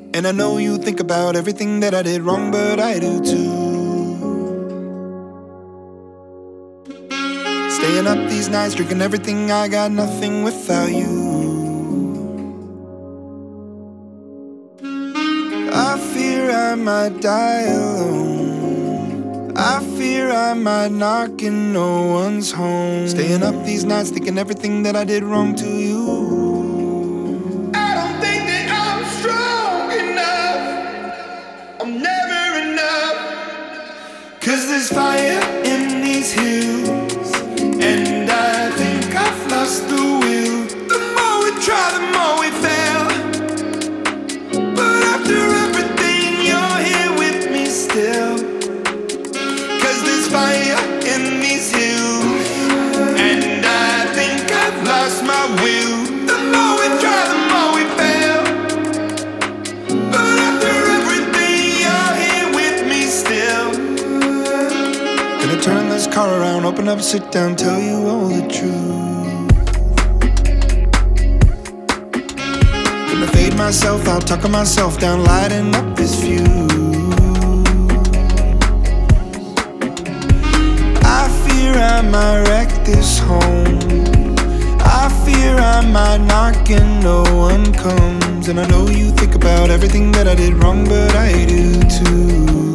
And I know you think about everything that I did wrong, but I do too. Staying up these nights, drinking everything, I got nothing without you. I fear I might die alone. I fear I might knock and no one's home. Staying up these nights, thinking everything that I did wrong to you. I'm never enough. 'Cause there's fire in these hills, and I think I've lost the will. The more we try, the more we fail. But after everything, you're here with me still. 'Cause there's fire in these hills, and I think I've lost my will. The more we try, the more we fail. But after everything, you're here with me still. Gonna turn this car around, open up, sit down, tell you all the truth. Gonna fade myself out, talking myself down, lighting up this fuse. I fear I might wreck this home. I fear I might knock and no one comes. And I know you think about everything that I did wrong, but I do too.